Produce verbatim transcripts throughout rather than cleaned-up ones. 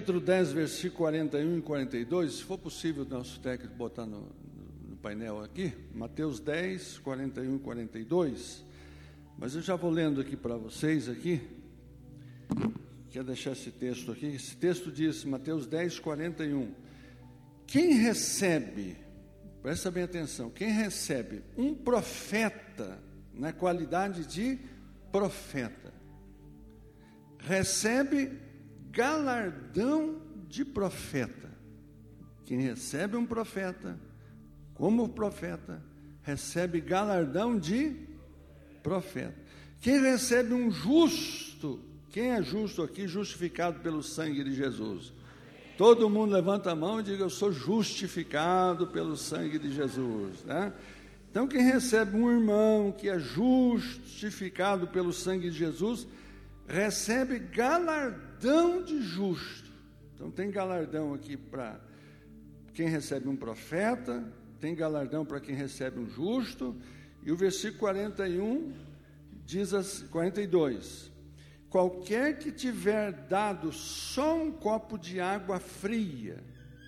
capítulo dez, versículo quarenta e um e quarenta e dois, se for possível o nosso técnico botar no, no painel aqui, Mateus dez, quarenta e um e quarenta e dois, mas eu já vou lendo aqui para vocês aqui, quero deixar esse texto aqui, esse texto diz, Mateus dez, quarenta e um, quem recebe, presta bem atenção, quem recebe um profeta, na qualidade de profeta, recebe galardão de profeta. Quem recebe um profeta, como profeta, recebe galardão de profeta. Quem recebe um justo, quem é justo aqui, justificado pelo sangue de Jesus? Todo mundo levanta a mão e diga, eu sou justificado pelo sangue de Jesus, né? Então, quem recebe um irmão que é justificado pelo sangue de Jesus, recebe galardão de justo. Então, tem galardão aqui para quem recebe um profeta, tem galardão para quem recebe um justo, e o versículo quarenta e um diz assim, quarenta e dois, qualquer que tiver dado só um copo de água fria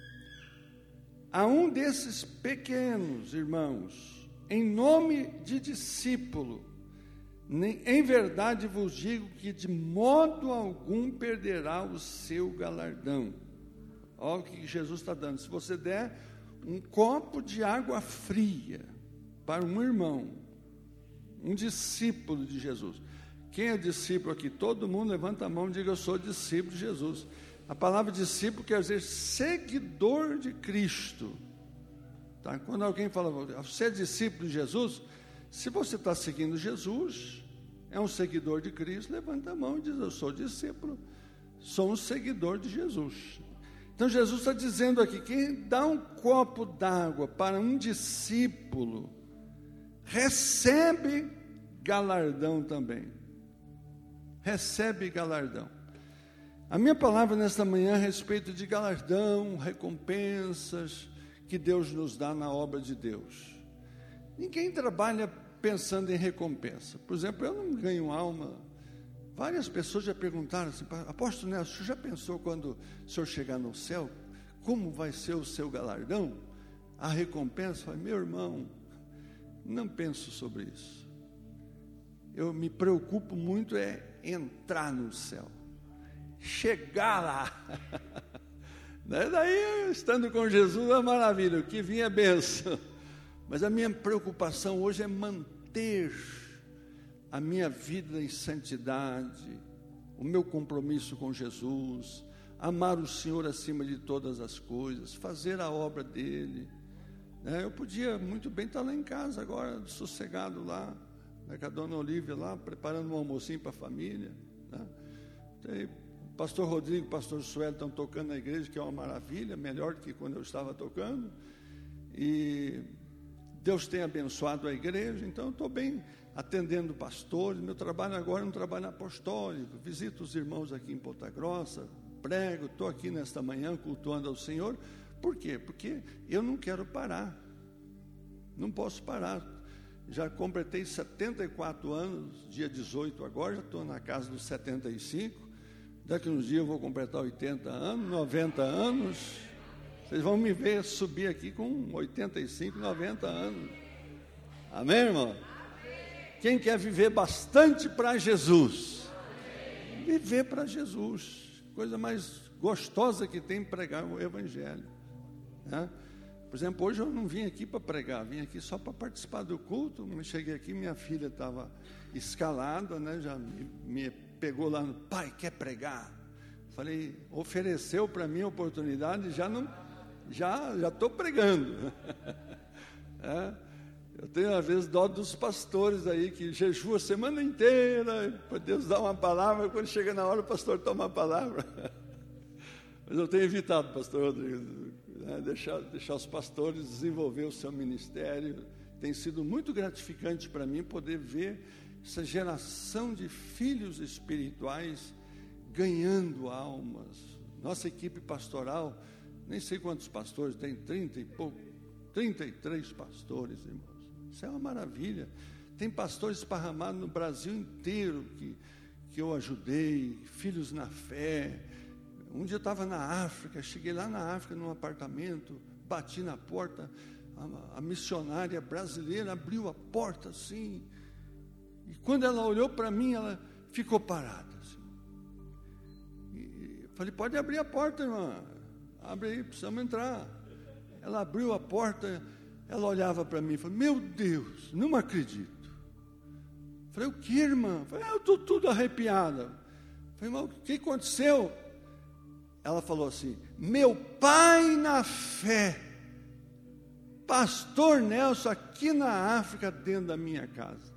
a um desses pequenos irmãos, em nome de discípulo, em verdade vos digo que de modo algum perderá o seu galardão. Olha o que Jesus está dando. Se você der um copo de água fria para um irmão, um discípulo de Jesus. Quem é discípulo aqui? Todo mundo levanta a mão e diga, eu sou discípulo de Jesus. A palavra discípulo quer dizer seguidor de Cristo. Tá? Quando alguém fala, você é discípulo de Jesus, se você está seguindo Jesus, é um seguidor de Cristo, levanta a mão e diz, eu sou discípulo, sou um seguidor de Jesus. Então Jesus está dizendo aqui, quem dá um copo d'água para um discípulo, recebe galardão também. Recebe galardão. A minha palavra nesta manhã é a respeito de galardão, recompensas, que Deus nos dá na obra de Deus. Ninguém trabalha pensando em recompensa. Por exemplo, eu não ganho alma. Várias pessoas já perguntaram assim, apóstolo Nelson, o senhor já pensou quando o senhor chegar no céu, como vai ser o seu galardão? A recompensa? Eu falei, meu irmão, não penso sobre isso. Eu me preocupo muito é entrar no céu. Chegar lá. Daí, estando com Jesus, é maravilha, o que vinha é bênção. Mas a minha preocupação hoje é manter a minha vida em santidade, o meu compromisso com Jesus, amar o Senhor acima de todas as coisas, fazer a obra dEle. Eu podia muito bem estar lá em casa agora, sossegado lá, com a dona Olívia lá, preparando um almocinho para a família. Tem pastor Rodrigo, pastor Sueli estão tocando na igreja, que é uma maravilha, melhor do que quando eu estava tocando, e Deus tem abençoado a igreja, então eu estou bem atendendo pastores. Meu trabalho agora é um trabalho apostólico, visito os irmãos aqui em Ponta Grossa, prego, estou aqui nesta manhã cultuando ao Senhor. Por quê? Porque eu não quero parar, não posso parar. Já completei setenta e quatro anos, dia dezoito agora, já estou na casa dos setenta e cinco. Daqui uns dias eu vou completar oitenta anos, noventa anos. Vocês vão me ver subir aqui com oitenta e cinco, noventa anos. Amém, irmão? Quem quer viver bastante para Jesus? Viver para Jesus. Coisa mais gostosa que tem pregar o Evangelho. Né? Por exemplo, hoje eu não vim aqui para pregar, vim aqui só para participar do culto. Quando cheguei aqui, minha filha estava escalada, né? Já me, me pegou lá no pai, quer pregar? Falei, ofereceu para mim a oportunidade, já não, já já estou pregando. É, eu tenho às vezes dó dos pastores aí que jejuam a semana inteira para Deus dar uma palavra, quando chega na hora o pastor toma a palavra. Mas eu tenho evitado, pastor Rodrigo, né, deixar, deixar os pastores desenvolver o seu ministério. Tem sido muito gratificante para mim poder ver essa geração de filhos espirituais ganhando almas. Nossa equipe pastoral, nem sei quantos pastores, tem trinta e pouco, trinta e três pastores, irmãos. Isso é uma maravilha. Tem pastores esparramados no Brasil inteiro que, que eu ajudei, filhos na fé, Um dia eu estava na África, cheguei lá na África, num apartamento, bati na porta, a, a missionária brasileira abriu a porta assim, e quando ela olhou para mim, ela ficou parada. Assim. E falei, pode abrir a porta, irmã, abre aí, precisamos entrar. Ela abriu a porta, ela olhava para mim e falou, meu Deus, não acredito. Falei, o que, irmã? Falei, ah, eu estou tudo arrepiada. Falei, mas o que aconteceu? Ela falou assim, meu pai na fé, pastor Nelson, aqui na África, dentro da minha casa.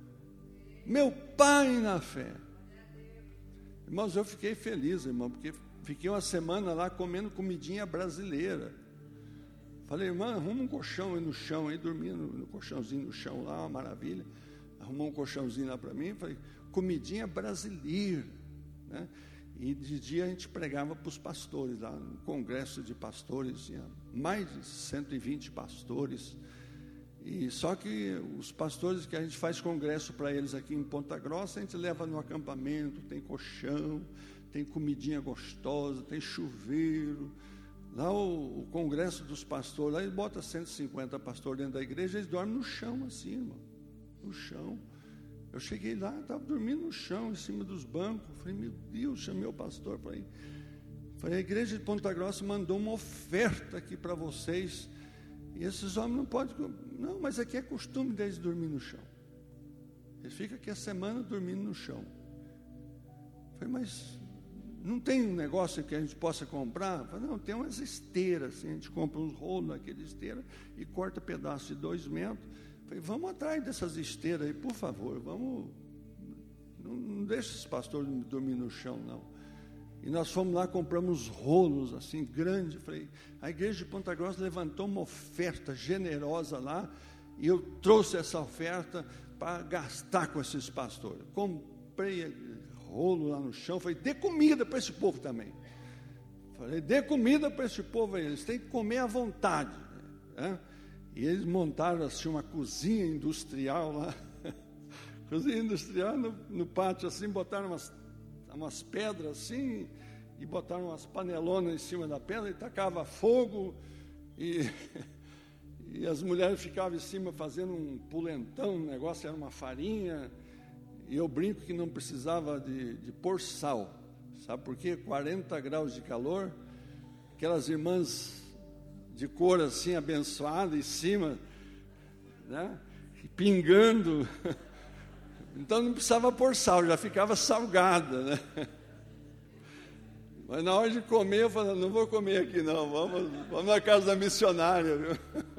Meu pai na fé. Irmãos, eu fiquei feliz, irmão, porque fiquei uma semana lá comendo comidinha brasileira. Falei, irmã, arruma um colchão aí no chão, aí dormindo no colchãozinho no chão lá, uma maravilha. Arrumou um colchãozinho lá para mim, falei, comidinha brasileira, né? E de dia a gente pregava para os pastores lá, no congresso de pastores, tinha mais de cento e vinte pastores, e só que os pastores que a gente faz congresso para eles aqui em Ponta Grossa, a gente leva no acampamento, tem colchão, tem comidinha gostosa, tem chuveiro. Lá o, o congresso dos pastores, lá eles botam cento e cinquenta pastores dentro da igreja, eles dormem no chão assim, irmão, no chão. Eu cheguei lá, estava dormindo no chão, em cima dos bancos. Falei, meu Deus, chamei o pastor para ir. Falei, a igreja de Ponta Grossa mandou uma oferta aqui para vocês. E esses homens não podem... Não, mas aqui é costume deles dormir no chão. Eles ficam aqui a semana dormindo no chão. Falei, mas não tem um negócio que a gente possa comprar? Falei, não, tem umas esteiras. Assim, a gente compra uns rolos naquela esteira e corta pedaço de dois metros. Falei, vamos atrás dessas esteiras aí, por favor, vamos, não, não deixe esses pastores dormir no chão, não. E nós fomos lá, compramos rolos assim, grandes. Falei, a igreja de Ponta Grossa levantou uma oferta generosa lá, e eu trouxe essa oferta para gastar com esses pastores. Comprei rolo lá no chão, falei, dê comida para esse povo também. Falei, dê comida para esse povo aí, eles têm que comer à vontade, né? E eles montaram assim uma cozinha industrial lá, cozinha industrial no, no pátio assim, botaram umas, umas pedras assim, e botaram umas panelonas em cima da pedra, e tacava fogo, e, e as mulheres ficavam em cima fazendo um pulentão, um negócio, era uma farinha, e eu brinco que não precisava de, de pôr sal, sabe por quê? quarenta graus de calor, aquelas irmãs de cor assim, abençoada, em cima, né, pingando, então não precisava pôr sal, já ficava salgada, né? Mas na hora de comer, eu falei, não vou comer aqui não, vamos, vamos na casa da missionária, viu?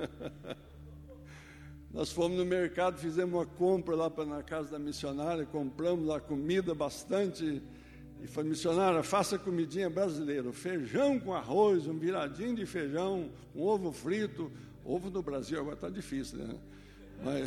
Nós fomos no mercado, fizemos uma compra lá pra, na casa da missionária, compramos lá comida bastante. E foi, missionária, faça comidinha brasileira, feijão com arroz, um viradinho de feijão, um ovo frito. Ovo no Brasil agora está difícil, né? Mas,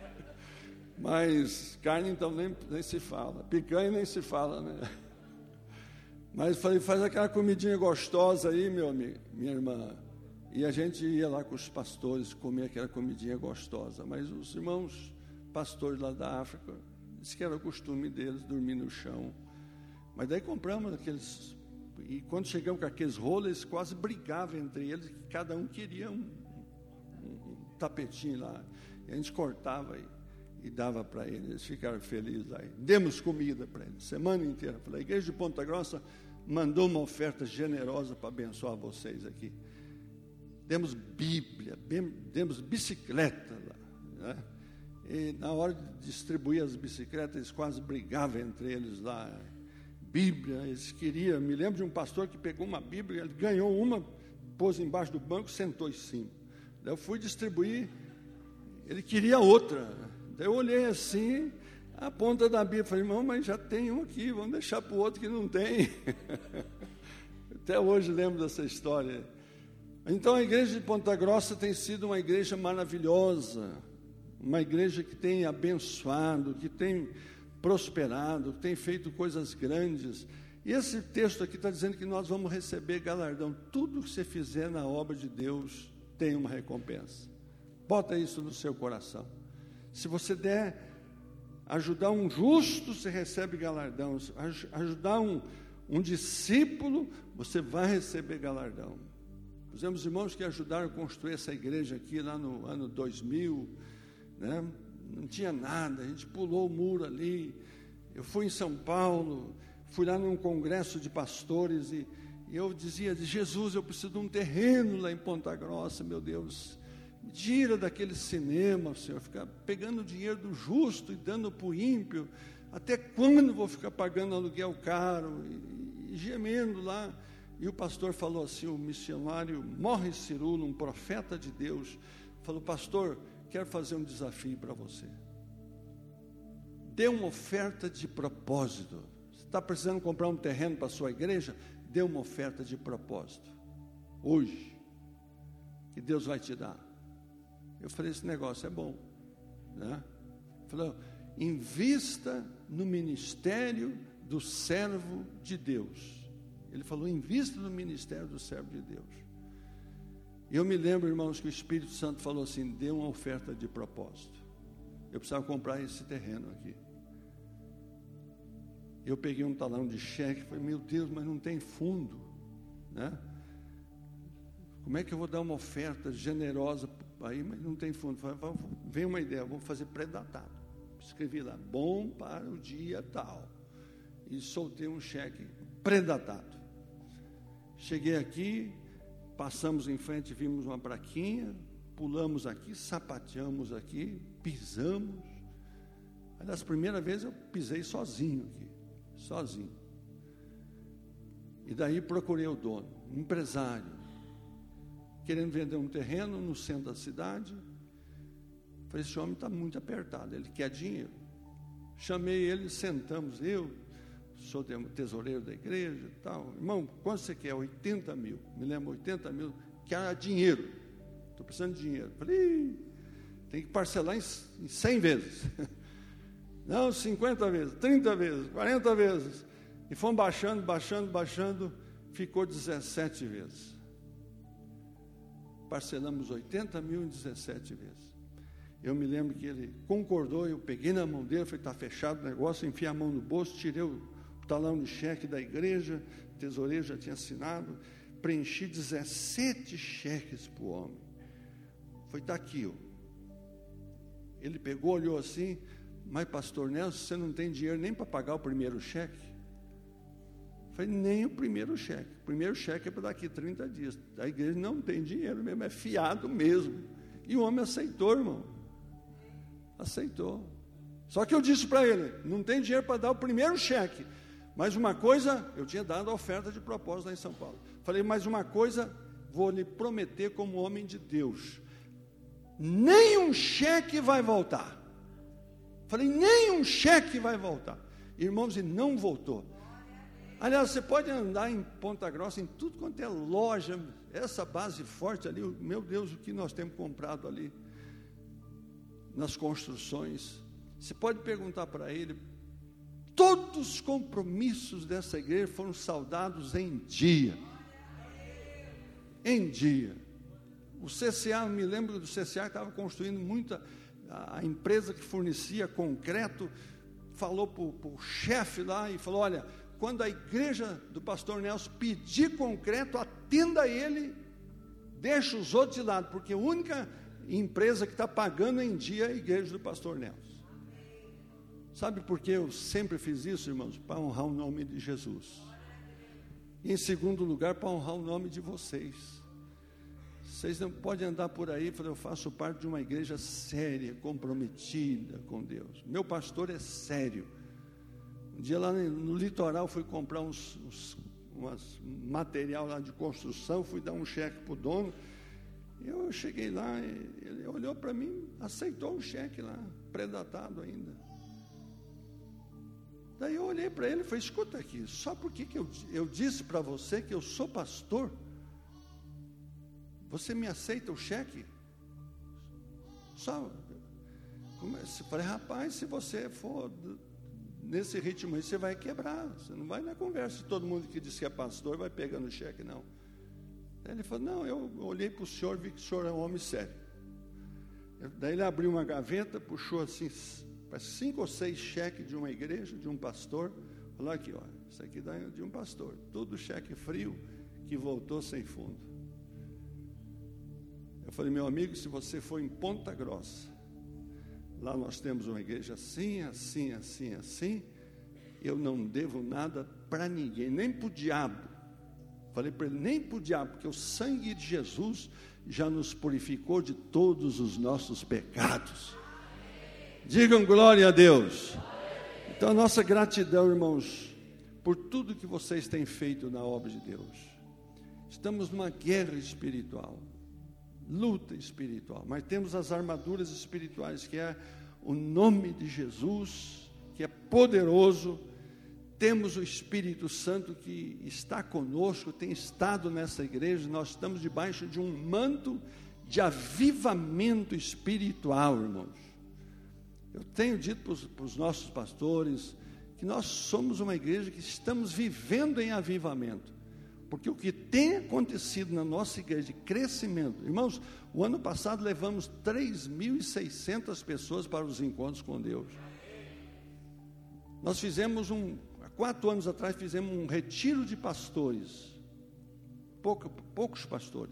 mas carne então nem, nem se fala, picanha nem se fala, né? Mas falei, faz aquela comidinha gostosa aí, meu amigo, minha irmã. E a gente ia lá com os pastores comer aquela comidinha gostosa. Mas os irmãos pastores lá da África, disse que era o costume deles dormir no chão. Mas daí compramos aqueles, e quando chegamos com aqueles rolos, eles quase brigavam entre eles, que cada um queria um, um, um tapetinho lá, e a gente cortava e, e dava para eles, eles ficaram felizes aí. Demos comida para eles, semana inteira. Falei, a igreja de Ponta Grossa mandou uma oferta generosa para abençoar vocês aqui. Demos Bíblia, demos bicicleta lá, né? E na hora de distribuir as bicicletas, eles quase brigavam entre eles lá. Bíblia, eles queriam, me lembro de um pastor que pegou uma Bíblia, ele ganhou uma, pôs embaixo do banco, sentou em cima. Daí eu fui distribuir, ele queria outra. Daí eu olhei assim, a ponta da Bíblia, falei, irmão, mas já tem um aqui, vamos deixar para o outro que não tem. Até hoje lembro dessa história. Então a igreja de Ponta Grossa tem sido uma igreja maravilhosa, uma igreja que tem abençoado, que tem prosperado, tem feito coisas grandes. E esse texto aqui está dizendo que nós vamos receber galardão. Tudo que você fizer na obra de Deus tem uma recompensa. Bota isso no seu coração. Se você der, ajudar um justo, você recebe galardão. Ajudar um, um discípulo, você vai receber galardão. Fizemos irmãos que ajudaram a construir essa igreja aqui lá no ano dois mil, né? Não tinha nada, a gente pulou o muro ali. Eu fui em São Paulo, fui lá num congresso de pastores e, e eu dizia, Jesus, eu preciso de um terreno lá em Ponta Grossa, meu Deus, me tira daquele cinema, Senhor, ficar pegando o dinheiro do justo e dando para o ímpio, até quando vou ficar pagando aluguel caro e, e gemendo lá? E o pastor falou assim, o missionário Morris Cirulo, um profeta de Deus, falou, pastor, quero fazer um desafio para você. Dê uma oferta de propósito. Você está precisando comprar um terreno para a sua igreja? Dê uma oferta de propósito. Hoje. Que Deus vai te dar. Eu falei, esse negócio é bom. Né? Falou, invista no ministério do servo de Deus. Ele falou, invista no ministério do servo de Deus. E eu me lembro, irmãos, que o Espírito Santo falou assim, dê uma oferta de propósito. Eu precisava comprar esse terreno aqui. Eu peguei um talão de cheque, falei, meu Deus, mas não tem fundo, né? Como é que eu vou dar uma oferta generosa aí, mas não tem fundo? Falei, vem uma ideia, vou fazer pré-datado. Escrevi lá, bom para o dia tal. E soltei um cheque pré-datado. Cheguei aqui, passamos em frente, vimos uma plaquinha, pulamos aqui, sapateamos aqui, pisamos. Aliás, primeira vez eu pisei sozinho aqui, sozinho. E daí procurei o dono, um empresário, querendo vender um terreno no centro da cidade. Falei, esse homem está muito apertado, ele quer dinheiro. Chamei ele, sentamos, eu, sou tesoureiro da igreja e tal. Irmão, quanto você quer? oitenta mil. Me lembro, oitenta mil, quer dinheiro. Estou precisando de dinheiro. Falei, tem que parcelar em, em cem vezes. Não, cinquenta vezes, trinta vezes, quarenta vezes. E fomos baixando, baixando, baixando, ficou dezessete vezes. Parcelamos oitenta mil em dezessete vezes. Eu me lembro que ele concordou, eu peguei na mão dele, falei, está fechado o negócio, enfiei a mão no bolso, tirei o talão de cheque da igreja, o tesoureiro já tinha assinado, preenchi dezessete cheques para o homem. Foi, está aqui, ó. Ele pegou, olhou assim, mas pastor Nelson, você não tem dinheiro nem para pagar o primeiro cheque? Falei, nem o primeiro cheque. O primeiro cheque é para daqui trinta dias. A igreja não tem dinheiro mesmo, é fiado mesmo. E o homem aceitou, irmão. Aceitou. Só que eu disse para ele, não tem dinheiro para dar o primeiro cheque. Mas uma coisa, eu tinha dado a oferta de propósito lá em São Paulo. Falei, mas uma coisa, vou lhe prometer como homem de Deus. Nem um cheque vai voltar. Falei, nem um cheque vai voltar. Irmãos, e não voltou. Aliás, você pode andar em Ponta Grossa, em tudo quanto é loja, essa base forte ali, meu Deus, o que nós temos comprado ali, nas construções. Você pode perguntar para ele, todos os compromissos dessa igreja foram saldados em dia. Em dia. O C C A, me lembro do C C A que estava construindo muita, a empresa que fornecia concreto, falou para o chefe lá e falou, olha, quando a igreja do pastor Nelson pedir concreto, atenda ele, deixa os outros de lado, porque a única empresa que está pagando em dia é a igreja do pastor Nelson. Sabe por que eu sempre fiz isso, irmãos? Para honrar o nome de Jesus. E em segundo lugar, para honrar o nome de vocês. Vocês não podem andar por aí e falar, eu faço parte de uma igreja séria, comprometida com Deus. Meu pastor é sério. Um dia lá no litoral, fui comprar uns, uns umas material lá de construção, fui dar um cheque para o dono. Eu cheguei lá, ele olhou para mim, aceitou o cheque lá, pré-datado ainda. Daí eu olhei para ele e falei, escuta aqui, só porque que eu, eu disse para você que eu sou pastor, você me aceita o cheque? Só, comecei, falei, rapaz, se você for nesse ritmo aí, você vai quebrar, você não vai na conversa, todo mundo que diz que é pastor vai pegando o cheque, não. Daí ele falou, não, eu olhei para o senhor, vi que o senhor é um homem sério. Daí ele abriu uma gaveta, puxou assim, cinco ou seis cheques de uma igreja, de um pastor, Falou aqui, olha, isso aqui dá de um pastor. Tudo cheque frio que voltou sem fundo. Eu falei, meu amigo, se você for em Ponta Grossa, lá nós temos uma igreja assim, assim, assim, assim, eu não devo nada para ninguém, nem para o diabo. Falei para ele, nem para o diabo, porque o sangue de Jesus já nos purificou de todos os nossos pecados. Digam glória a Deus. Então a nossa gratidão, irmãos, por tudo que vocês têm feito na obra de Deus. Estamos numa guerra espiritual, luta espiritual, mas temos as armaduras espirituais, que é o nome de Jesus, que é poderoso. Temos o Espírito Santo que está conosco, tem estado nessa igreja. Nós estamos debaixo de um manto de avivamento espiritual, irmãos. Eu tenho dito para os, para os nossos pastores que nós somos uma igreja que estamos vivendo em avivamento, porque o que tem acontecido na nossa igreja de crescimento, irmãos, o ano passado levamos três mil e seiscentas pessoas para os encontros com Deus. Nós fizemos um, há quatro anos atrás, fizemos um retiro de pastores, Pouca, poucos pastores,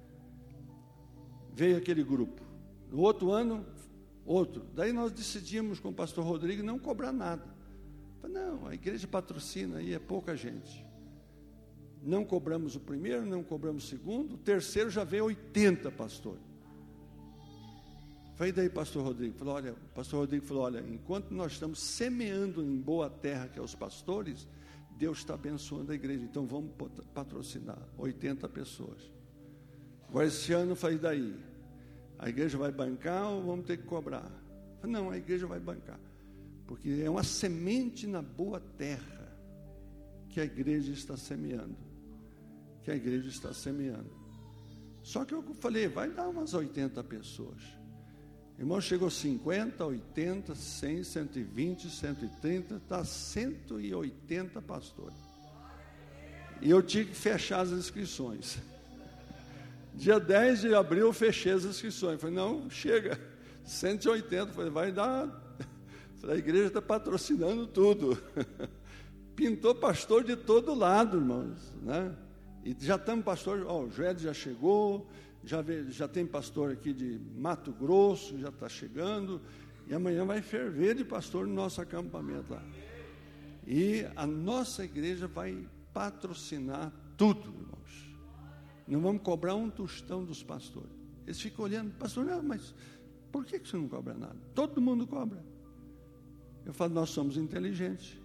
veio aquele grupo. No outro ano, outro. Daí nós decidimos com o pastor Rodrigo não cobrar nada. Falei, não, a igreja patrocina aí, é pouca gente. Não cobramos o primeiro, não cobramos o segundo, o terceiro já veio oitenta pastores. Falei, daí pastor Rodrigo, falou, olha, o pastor Rodrigo falou, olha, enquanto nós estamos semeando em boa terra, que é os pastores, Deus está abençoando a igreja, então vamos patrocinar oitenta pessoas. Agora esse ano, falei, daí, a igreja vai bancar ou vamos ter que cobrar? Falei, não, a igreja vai bancar, porque é uma semente na boa terra que a igreja está semeando, que a igreja está semeando. Só que eu falei, vai dar umas oitenta pessoas. Irmão, chegou cinquenta, oitenta, cem, cento e vinte, cento e trinta, está cento e oitenta pastores. E eu tive que fechar as inscrições. Dia dez de abril eu fechei as inscrições. Falei, não, chega, cento e oitenta. Falei, vai dar. Falei, a igreja está patrocinando tudo. Pintou pastor de todo lado, irmãos, né? E já estamos pastor, ó, o Joel já chegou, já, vê, já tem pastor aqui de Mato Grosso, já está chegando, e amanhã vai ferver de pastor no nosso acampamento lá. E a nossa igreja vai patrocinar tudo, irmãos. Não vamos cobrar um tostão dos pastores. Eles ficam olhando, pastor, não, mas por que você não cobra nada? Todo mundo cobra. Eu falo, nós somos inteligentes.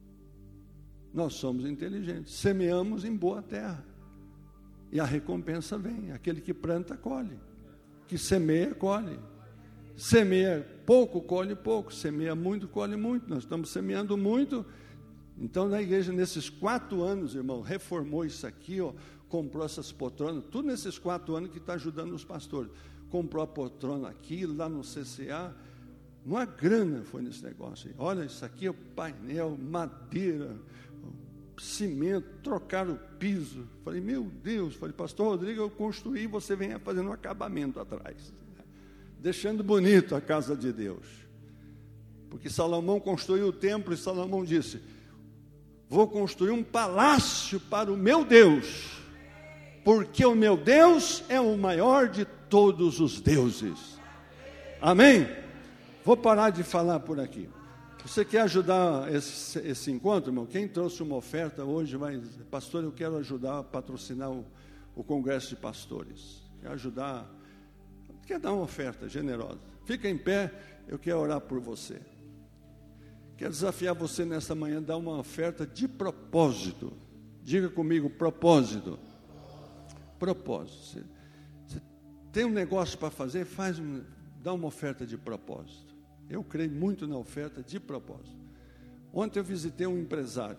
Nós somos inteligentes, semeamos em boa terra, e a recompensa vem. Aquele que planta, colhe, que semeia, colhe. Semeia pouco, colhe pouco, semeia muito, colhe muito. Nós estamos semeando muito. Então, na igreja, nesses quatro anos, irmão, reformou isso aqui, ó, comprou essas poltronas, tudo nesses quatro anos que está ajudando os pastores. Comprou a poltrona aqui, lá no C C A, uma grana foi nesse negócio aí. Olha, isso aqui é o painel, madeira, cimento, trocaram o piso. Falei, meu Deus, falei, pastor Rodrigo, eu construí, você vem fazendo um acabamento atrás, deixando bonito a casa de Deus. Porque Salomão construiu o templo e Salomão disse, vou construir um palácio para o meu Deus, porque o meu Deus é o maior de todos os deuses. Amém? Vou parar de falar por aqui. Você quer ajudar esse, esse encontro, irmão? Quem trouxe uma oferta hoje vai, pastor, eu quero ajudar a patrocinar o, o congresso de pastores. Quer ajudar? Quer dar uma oferta generosa? Fica em pé, eu quero orar por você. Quero desafiar você nesta manhã a dar uma oferta de propósito. Diga comigo, propósito. Propósito. Você, você tem um negócio para fazer, faz um, dá uma oferta de propósito. Eu creio muito na oferta de propósito. Ontem eu visitei um empresário.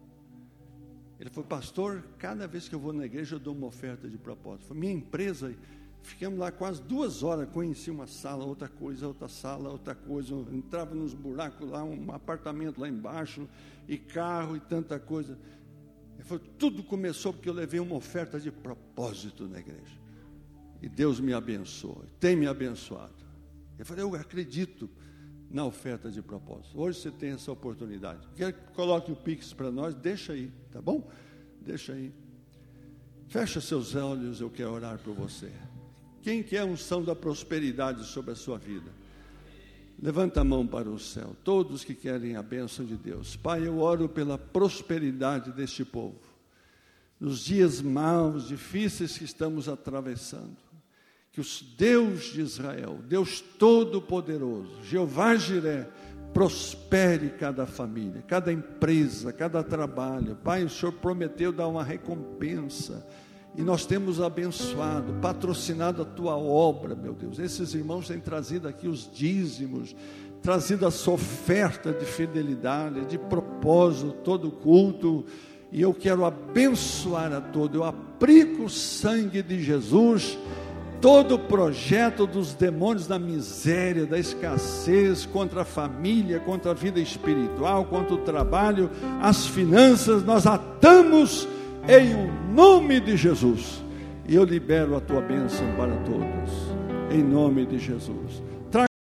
Ele falou, pastor, cada vez que eu vou na igreja eu dou uma oferta de propósito. Foi minha empresa, ficamos lá quase duas horas, conheci uma sala, outra coisa, outra sala, outra coisa, entrava nos buracos lá, um apartamento lá embaixo, e carro e tanta coisa. Ele falou, tudo começou porque eu levei uma oferta de propósito na igreja. E Deus me abençoou, tem me abençoado. Eu falei, eu acredito. na oferta de propósito. Hoje você tem essa oportunidade. Quer que coloque o Pix para nós? Deixa aí, tá bom? Deixa aí. Fecha seus olhos, eu quero orar por você. Quem quer a unção da prosperidade sobre a sua vida? Levanta a mão para o céu. Todos que querem a bênção de Deus. Pai, eu oro pela prosperidade deste povo. Nos dias maus, difíceis que estamos atravessando. Que o Deus de Israel, Deus Todo-Poderoso, Jeová Jiré, prospere cada família, cada empresa, cada trabalho. Pai, o Senhor prometeu dar uma recompensa. E nós temos abençoado, patrocinado a tua obra, meu Deus. Esses irmãos têm trazido aqui os dízimos, trazido a sua oferta de fidelidade, de propósito, todo culto. E eu quero abençoar a todos. Eu aplico o sangue de Jesus, todo o projeto dos demônios da miséria, da escassez, contra a família, contra a vida espiritual, contra o trabalho, as finanças, nós atamos em o nome de Jesus, e eu libero a tua bênção para todos, em nome de Jesus.